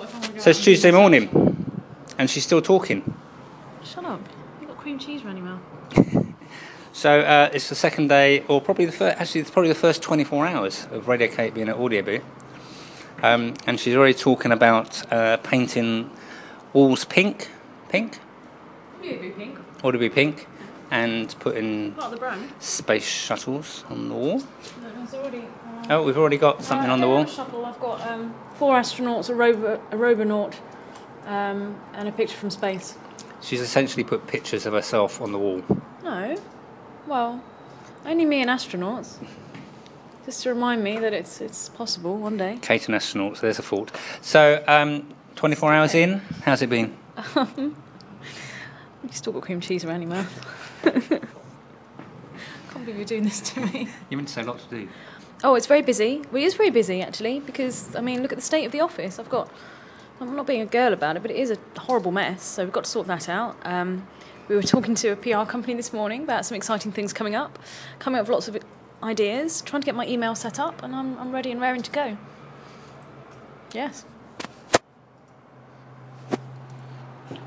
So it's Tuesday morning, and she's still talking. Shut up. You've got cream cheese around your mouth. So it's the second day, or probably the first, actually it's probably the first 24 hours of Radio Kate being at Audio Boo. And she's already talking about painting walls pink? Audio Boo pink. Audio Boo pink, and putting Part of the brand. space shuttles on the wall. No, it's already... Oh, we've already got something on the wall. Shuttle. I've got 4 astronauts, a robonaut, and a picture from space. She's essentially put pictures of herself on the wall. No. Well, only me and astronauts. Just to remind me that it's possible one day. Kate and astronauts, there's a fault. So, 24 hours in, how's it been? You still got cream cheese around your mouth. Can't believe you're doing this to me. You meant to say a lot to do. Oh, it's very busy. Well, it is very busy, actually, because, I mean, look at the state of the office. I'm not being a girl about it, but it is a horrible mess, so we've got to sort that out. We were talking to a PR company this morning about some exciting things coming up with lots of ideas, trying to get my email set up, and I'm ready and raring to go. Yes.